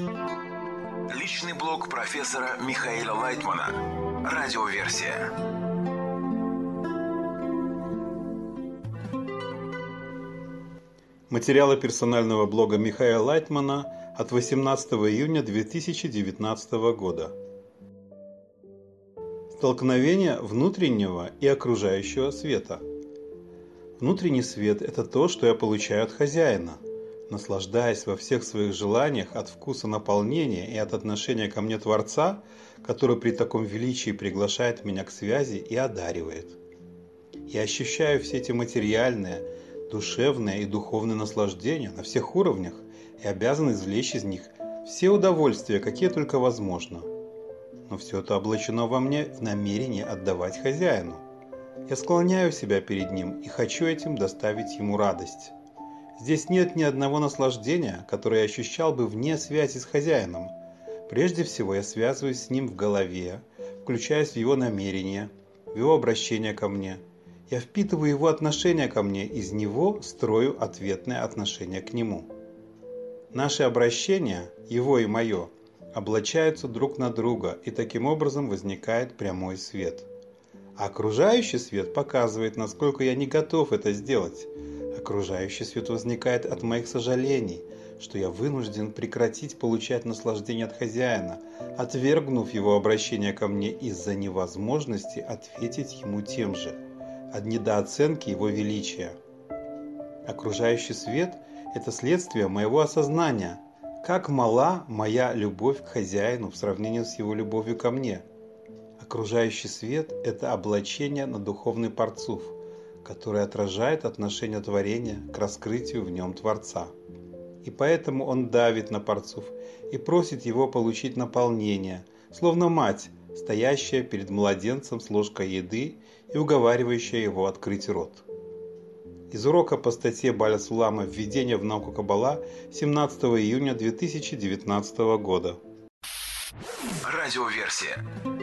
Личный блог профессора Михаила Лайтмана. Радиоверсия. Материалы персонального блога Михаила Лайтмана от 18 июня 2019 года. Столкновение внутреннего и окружающего света. Внутренний свет – это то, что я получаю от хозяина, наслаждаясь во всех своих желаниях от вкуса наполнения и от отношения ко мне Творца, который при таком величии приглашает меня к связи и одаривает. Я ощущаю все эти материальные, душевные и духовные наслаждения на всех уровнях и обязан извлечь из них все удовольствия, какие только возможно. Но все это облачено во мне в намерении отдавать хозяину. Я склоняю себя перед ним и хочу этим доставить ему радость. Здесь нет ни одного наслаждения, которое я ощущал бы вне связи с хозяином. Прежде всего я связываюсь с ним в голове, включаясь в его намерения, в его обращение ко мне. Я впитываю его отношение ко мне, из него строю ответное отношение к нему. Наши обращения, его и мое, облачаются друг на друга, и таким образом возникает прямой свет. А окружающий свет показывает, насколько я не готов это сделать. Окружающий свет возникает от моих сожалений, что я вынужден прекратить получать наслаждение от хозяина, отвергнув его обращение ко мне из-за невозможности ответить ему тем же, от недооценки его величия. Окружающий свет – это следствие моего осознания, как мала моя любовь к хозяину в сравнении с его любовью ко мне. Окружающий свет – это облачение на духовный парцуф, который отражает отношение творения к раскрытию в нем Творца. И поэтому он давит на парцуф и просит его получить наполнение, словно мать, стоящая перед младенцем с ложкой еды и уговаривающая его открыть рот. Из урока по статье Баля Сулама «Введение в науку Каббала» 17 июня 2019 года. Радиоверсия.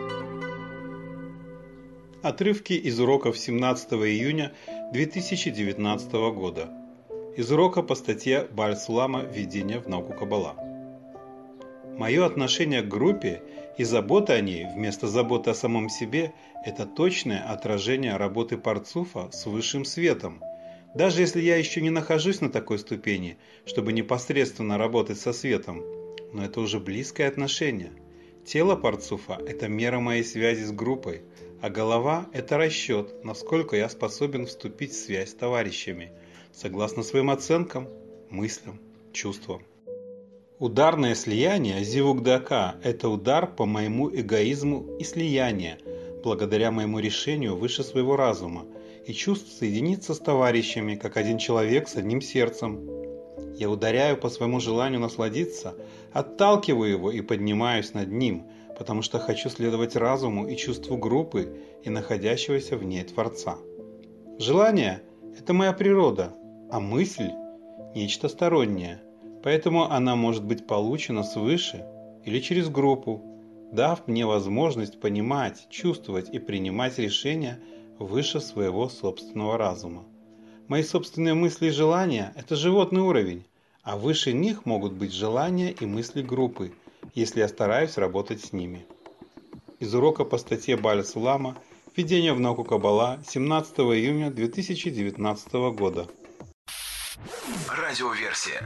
Отрывки из уроков 17 июня 2019 года. Из урока по статье Баль Сулама «Введение в науку Каббала». Мое отношение к группе и забота о ней вместо заботы о самом себе – это точное отражение работы парцуфа с высшим светом. Даже если я еще не нахожусь на такой ступени, чтобы непосредственно работать со светом, но это уже близкое отношение. Тело парцуфа – это мера моей связи с группой, а голова – это расчет, насколько я способен вступить в связь с товарищами, согласно своим оценкам, мыслям, чувствам. Ударное слияние зивук-дака – это удар по моему эгоизму и слияние, благодаря моему решению выше своего разума и чувств соединиться с товарищами, как один человек с одним сердцем. Я ударяю по своему желанию насладиться, отталкиваю его и поднимаюсь над ним, потому что хочу следовать разуму и чувству группы и находящегося в ней Творца. Желание – это моя природа, а мысль – нечто стороннее, поэтому она может быть получена свыше или через группу, дав мне возможность понимать, чувствовать и принимать решения выше своего собственного разума. Мои собственные мысли и желания – это животный уровень, а выше них могут быть желания и мысли группы, если я стараюсь работать с ними. Из урока по статье Баля Сулама «Введение в науку Каббала» 17 июня 2019 года. Радиоверсия.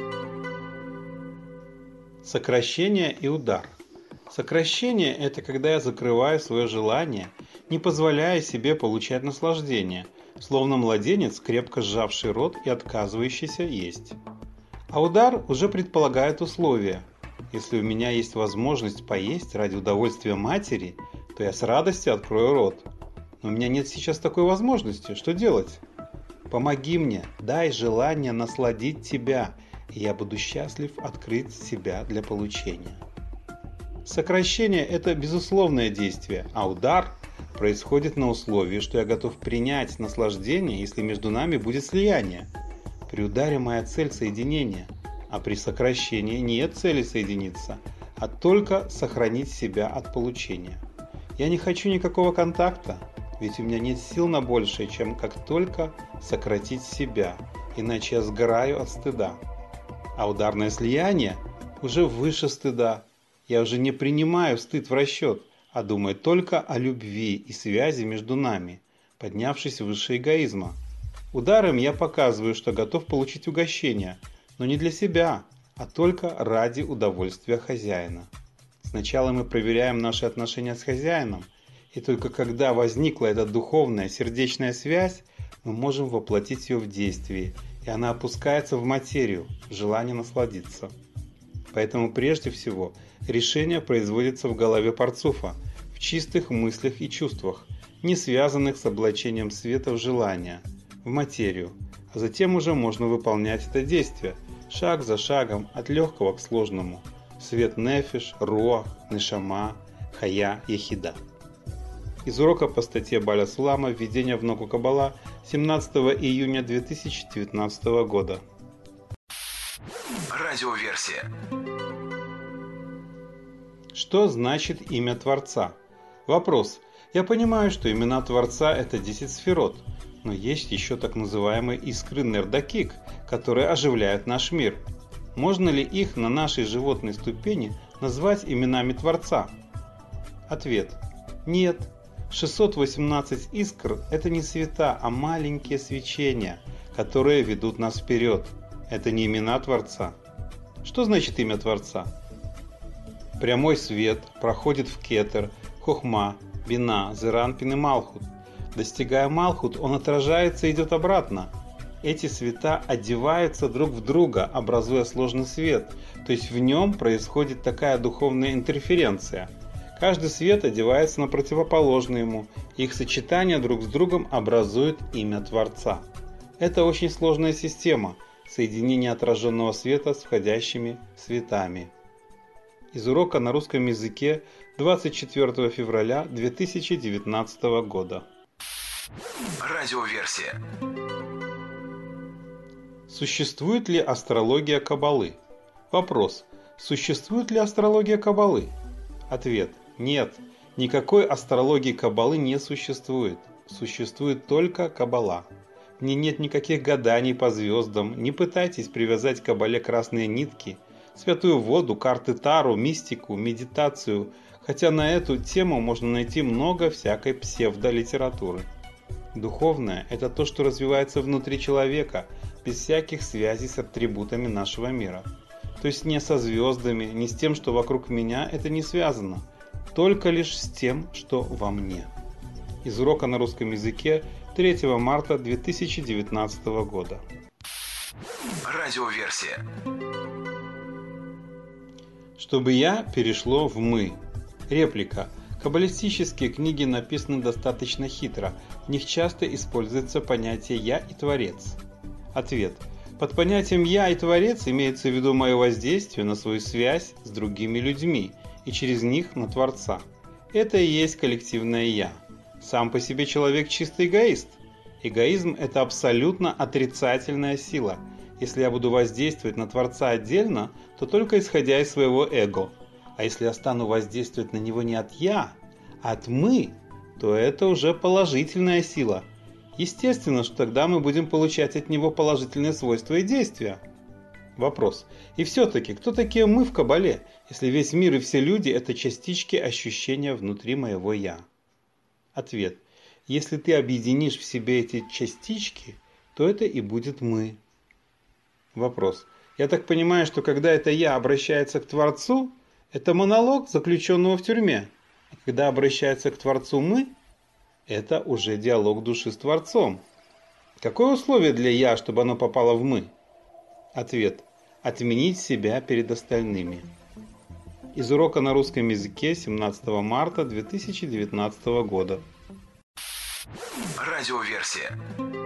Сокращение и удар. Сокращение – это когда я закрываю свое желание, не позволяя себе получать наслаждение, словно младенец, крепко сжавший рот и отказывающийся есть. А удар уже предполагает условия. Если у меня есть возможность поесть ради удовольствия матери, то я с радостью открою рот. Но у меня нет сейчас такой возможности. Что делать? Помоги мне, дай желание насладить тебя, и я буду счастлив открыть себя для получения. Сокращение – это безусловное действие, а удар происходит на условии, что я готов принять наслаждение, если между нами будет слияние. При ударе моя цель – соединение, а при сокращении нет цели соединиться, а только сохранить себя от получения. Я не хочу никакого контакта, ведь у меня нет сил на большее, чем как только сократить себя, иначе я сгораю от стыда. А ударное слияние уже выше стыда. Я уже не принимаю стыд в расчет, а думаю только о любви и связи между нами, поднявшись выше эгоизма. Ударом я показываю, что готов получить угощение, но не для себя, а только ради удовольствия хозяина. Сначала мы проверяем наши отношения с хозяином, и только когда возникла эта духовная сердечная связь, мы можем воплотить ее в действие, и она опускается в материю, в желание насладиться. Поэтому прежде всего решение производится в голове Парцуфа, в чистых мыслях и чувствах, не связанных с облачением света в желание, в материю, а затем уже можно выполнять это действие, шаг за шагом, от легкого к сложному. Свет нефиш, руах, нешама, хая, яхида. Из урока по статье Баля Сулама «Введение в науку Каббала» 17 июня 2019 года. Радиоверсия. Что значит имя Творца? Вопрос. Я понимаю, что имена Творца – это 10 сферот, но есть еще так называемые искры Нердакик, которые оживляют наш мир. Можно ли их на нашей животной ступени назвать именами Творца? Ответ. Нет. 618 искр – это не света, а маленькие свечения, которые ведут нас вперед. Это не имена Творца. Что значит имя Творца? Прямой свет проходит в Кетер, Хохма, Бина, Зеранпин и Малхут. Достигая Малхут, он отражается и идет обратно. Эти света одеваются друг в друга, образуя сложный свет, то есть в нем происходит такая духовная интерференция. Каждый свет одевается на противоположный ему, их сочетание друг с другом образует имя Творца. Это очень сложная система, соединение отраженного света с входящими светами. Из урока на русском языке 24 февраля 2019 года. Радиоверсия. Существует ли астрология Каббалы? Вопрос. Существует ли астрология Каббалы? Ответ. Нет. Никакой астрологии Каббалы не существует. Существует только Каббала. В ней нет никаких гаданий по звездам. Не пытайтесь привязать к Каббале красные нитки, святую воду, карты Тару, мистику, медитацию, хотя на эту тему можно найти много всякой псевдолитературы. Духовное – это то, что развивается внутри человека, без всяких связей с атрибутами нашего мира. То есть не со звездами, не с тем, что вокруг меня, это не связано, только лишь с тем, что во мне. Из урока на русском языке 3 марта 2019 года. Радиоверсия. Чтобы «я» перешло в «мы». Реплика. Каббалистические книги написаны достаточно хитро, в них часто используется понятие «я» и «творец». Ответ. Под понятием «я» и «творец» имеется в виду мое воздействие на свою связь с другими людьми и через них на Творца. Это и есть коллективное «я». Сам по себе человек чистый эгоист. Эгоизм – это абсолютно отрицательная сила. Если я буду воздействовать на Творца отдельно, то только исходя из своего эго. А если я стану воздействовать на него не от «я», а от «мы», то это уже положительная сила. Естественно, что тогда мы будем получать от него положительные свойства и действия. Вопрос. И все-таки, кто такие мы в Каббале, если весь мир и все люди – это частички ощущения внутри моего «я»? Ответ. Если ты объединишь в себе эти частички, то это и будет «мы». Вопрос. Я так понимаю, что когда это «я» обращается к Творцу, это монолог заключенного в тюрьме. А когда обращается к Творцу «мы», это уже диалог души с Творцом. Какое условие для «я», чтобы оно попало в «мы»? Ответ. Отменить себя перед остальными. Из урока на русском языке 17 марта 2019 года. Радиоверсия.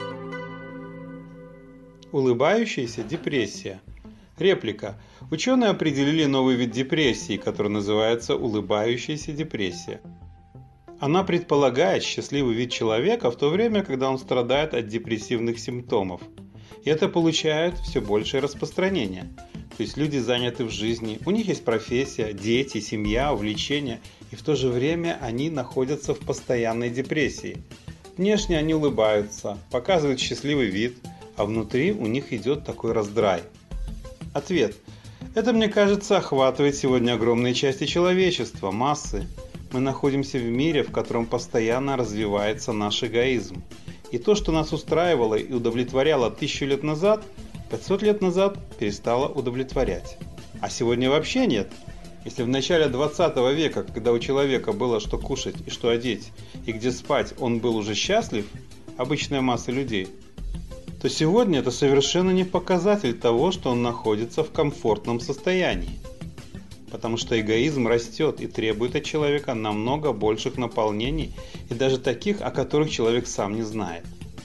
Улыбающаяся депрессия. Реплика. Ученые определили новый вид депрессии, который называется улыбающаяся депрессия. Она предполагает счастливый вид человека в то время, когда он страдает от депрессивных симптомов. И это получает все большее распространение. То есть люди заняты в жизни, у них есть профессия, дети, семья, увлечения, и в то же время они находятся в постоянной депрессии. Внешне они улыбаются, показывают счастливый вид, а внутри у них идет такой раздрай. Ответ. Это, мне кажется, охватывает сегодня огромные части человечества, массы. Мы находимся в мире, в котором постоянно развивается наш эгоизм. И то, что нас устраивало и удовлетворяло 1000 лет назад, 500 лет назад перестало удовлетворять. А сегодня вообще нет. Если в начале 20 века, когда у человека было что кушать и что одеть, и где спать, он был уже счастлив, обычная масса людей, то сегодня это совершенно не показатель того, что он находится в комфортном состоянии. Потому что эгоизм растет и требует от человека намного больших наполнений, и даже таких, о которых человек сам не знает.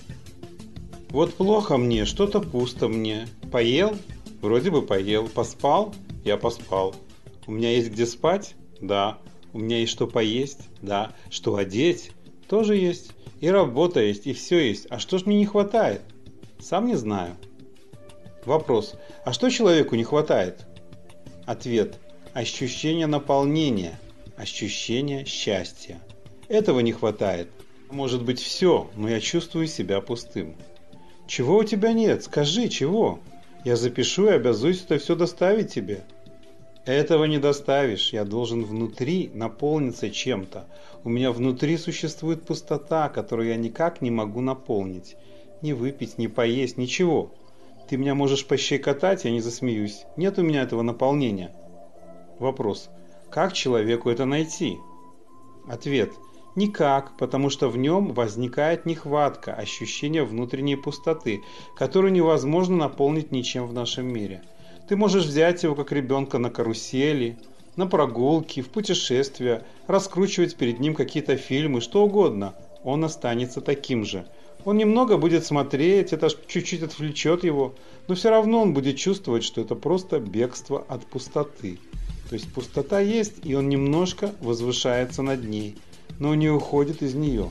Вот плохо мне, что-то пусто мне. Поел? Вроде бы поел. Поспал? Я поспал. У меня есть где спать? Да. У меня есть что поесть? Да. Что одеть? Тоже есть. И работа есть, и все есть. А что ж мне не хватает? Сам не знаю. Вопрос. А что человеку не хватает? Ответ. Ощущение наполнения, ощущение счастья. Этого не хватает. Может быть все, но я чувствую себя пустым. Чего у тебя нет? Скажи, чего? Я запишу и обязуюсь это все доставить тебе. Этого не доставишь. Я должен внутри наполниться чем-то. У меня внутри существует пустота, которую я никак не могу наполнить. Ни выпить, ни поесть, ничего. Ты меня можешь пощекотать, я не засмеюсь. Нет у меня этого наполнения. Вопрос. Как человеку это найти? Ответ. Никак, потому что в нем возникает нехватка, ощущение внутренней пустоты, которую невозможно наполнить ничем в нашем мире. Ты можешь взять его как ребенка на карусели, на прогулки, в путешествия, раскручивать перед ним какие-то фильмы, что угодно. Он останется таким же. Он немного будет смотреть, это чуть-чуть отвлечет его, но все равно он будет чувствовать, что это просто бегство от пустоты. То есть пустота есть, и он немножко возвышается над ней, но не уходит из нее.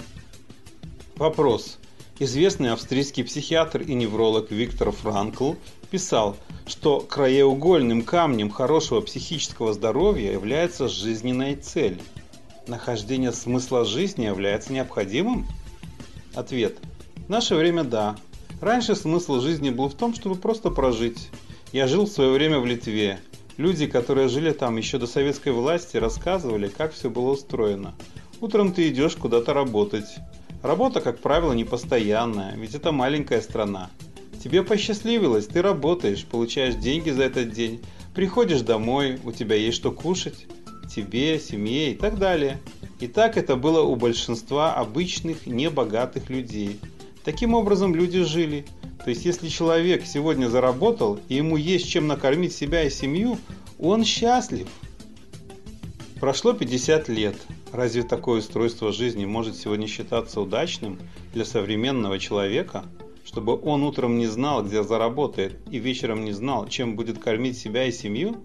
Вопрос. Известный австрийский психиатр и невролог Виктор Франкл писал, что краеугольным камнем хорошего психического здоровья является жизненная цель. Нахождение смысла жизни является необходимым? Ответ. В наше время да. Раньше смысл жизни был в том, чтобы просто прожить. Я жил в свое время в Литве. Люди, которые жили там еще до советской власти, рассказывали, как все было устроено. Утром ты идешь куда-то работать. Работа, как правило, непостоянная, ведь это маленькая страна. Тебе посчастливилось, ты работаешь, получаешь деньги за этот день, приходишь домой, у тебя есть что кушать, тебе, семье и так далее. И так это было у большинства обычных, небогатых людей. Таким образом люди жили. То есть, если человек сегодня заработал, и ему есть чем накормить себя и семью, он счастлив. Прошло 50 лет. Разве такое устройство жизни может сегодня считаться удачным для современного человека? Чтобы он утром не знал, где заработает, и вечером не знал, чем будет кормить себя и семью?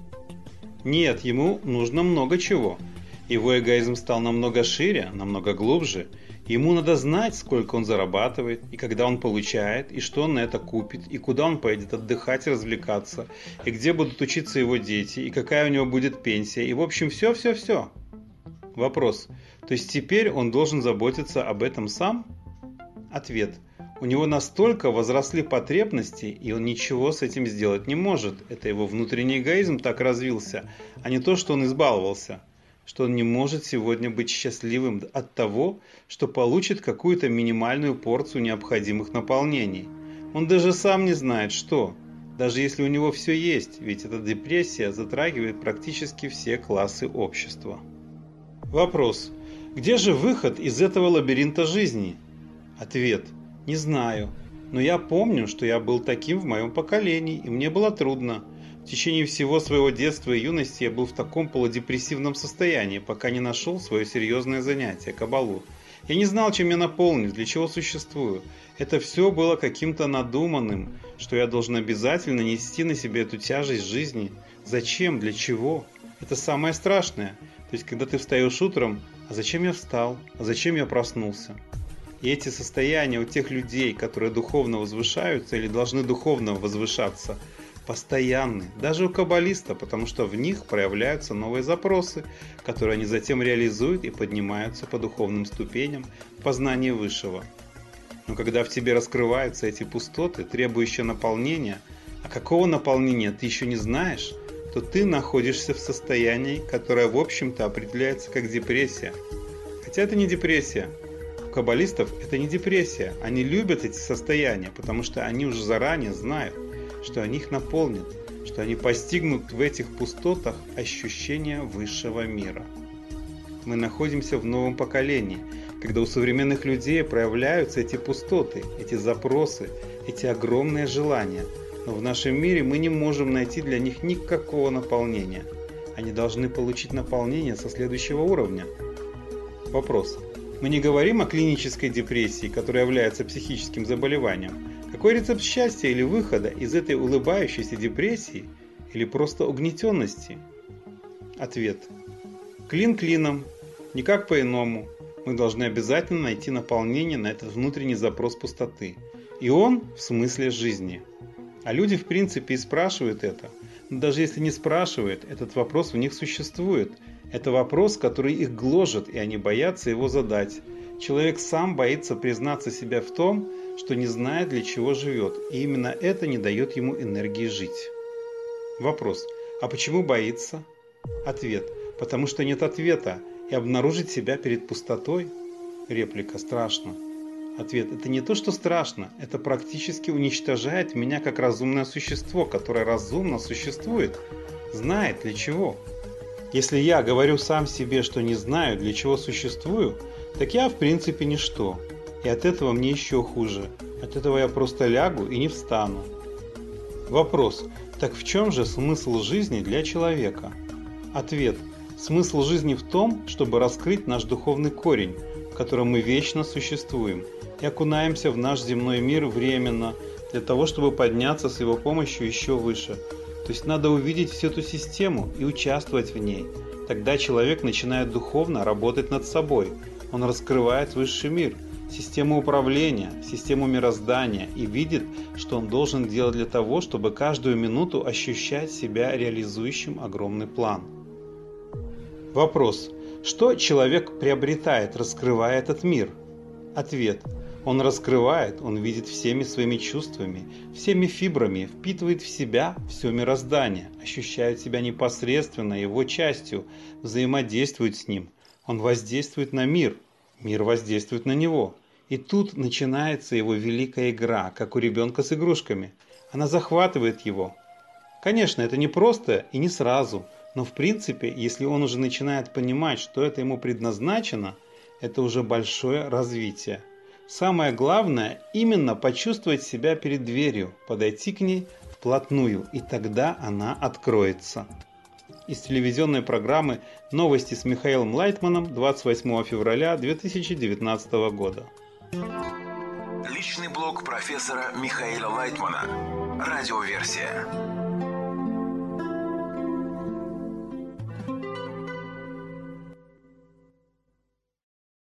Нет, ему нужно много чего. Его эгоизм стал намного шире, намного глубже. Ему надо знать, сколько он зарабатывает, и когда он получает, и что он на это купит, и куда он поедет отдыхать и развлекаться, и где будут учиться его дети, и какая у него будет пенсия, и в общем все. Вопрос. То есть теперь он должен заботиться об этом сам? Ответ. У него настолько возросли потребности, и он ничего с этим сделать не может. Это его внутренний эгоизм так развился, а не то, что он избаловался. Что он не может сегодня быть счастливым от того, что получит какую-то минимальную порцию необходимых наполнений. Он даже сам не знает, что. Даже если у него все есть, ведь эта депрессия затрагивает практически все классы общества. Вопрос. Где же выход из этого лабиринта жизни? Ответ. Не знаю. Но я помню, что я был таким в моем поколении, и мне было трудно. В течение всего своего детства и юности я был в таком полудепрессивном состоянии, пока не нашел свое серьезное занятие – каббалу. Я не знал, чем я наполнен, для чего существую. Это все было каким-то надуманным, что я должен обязательно нести на себе эту тяжесть жизни. Зачем? Для чего? Это самое страшное. То есть, когда ты встаешь утром, а зачем я встал? А зачем я проснулся? И эти состояния у тех людей, которые духовно возвышаются или должны духовно возвышаться, постоянны, даже у каббалиста, потому что в них проявляются новые запросы, которые они затем реализуют и поднимаются по духовным ступеням в познании высшего. Но когда в тебе раскрываются эти пустоты, требующие наполнения, а какого наполнения ты еще не знаешь, то ты находишься в состоянии, которое в общем-то определяется как депрессия. Хотя это не депрессия. У каббалистов это не депрессия. Они любят эти состояния, потому что они уже заранее знают, что они их наполнят, что они постигнут в этих пустотах ощущения высшего мира. Мы находимся в новом поколении, когда у современных людей проявляются эти пустоты, эти запросы, эти огромные желания. Но в нашем мире мы не можем найти для них никакого наполнения. Они должны получить наполнение со следующего уровня. Вопрос. Мы не говорим о клинической депрессии, которая является психическим заболеванием. Какой рецепт счастья или выхода из этой улыбающейся депрессии или просто угнетенности? Ответ. Клин клином, никак по-иному. Мы должны обязательно найти наполнение на этот внутренний запрос пустоты. И он в смысле жизни. А люди в принципе и спрашивают это. Но даже если не спрашивают, этот вопрос в них существует. Это вопрос, который их гложет, и они боятся его задать. Человек сам боится признаться себе в том, что не знает, для чего живет, и именно это не дает ему энергии жить. Вопрос. А почему боится? Ответ. Потому что нет ответа, и обнаружить себя перед пустотой? Реплика. Страшно. Ответ. Это не то, что страшно, это практически уничтожает меня как разумное существо, которое разумно существует, знает для чего. Если я говорю сам себе, что не знаю, для чего существую, так я в принципе ничто. И от этого мне еще хуже. От этого я просто лягу и не встану. Вопрос. Так в чем же смысл жизни для человека? Ответ. Смысл жизни в том, чтобы раскрыть наш духовный корень, в котором мы вечно существуем, и окунаемся в наш земной мир временно, для того, чтобы подняться с его помощью еще выше. То есть надо увидеть всю эту систему и участвовать в ней. Тогда человек начинает духовно работать над собой. Он раскрывает высший мир, систему управления, систему мироздания и видит, что он должен делать для того, чтобы каждую минуту ощущать себя реализующим огромный план. Вопрос. Что человек приобретает, раскрывая этот мир? Ответ. Он раскрывает, он видит всеми своими чувствами, всеми фибрами, впитывает в себя все мироздание, ощущает себя непосредственно его частью, взаимодействует с ним. Он воздействует на мир, мир воздействует на него. И тут начинается его великая игра, как у ребенка с игрушками. Она захватывает его. Конечно, это не просто и не сразу, но в принципе, если он уже начинает понимать, что это ему предназначено, это уже большое развитие. Самое главное именно почувствовать себя перед дверью, подойти к ней вплотную, и тогда она откроется. Из телевизионной программы «Новости с Михаилом Лайтманом» 28 февраля 2019 года. Личный блог профессора Михаила Лайтмана. Радиоверсия.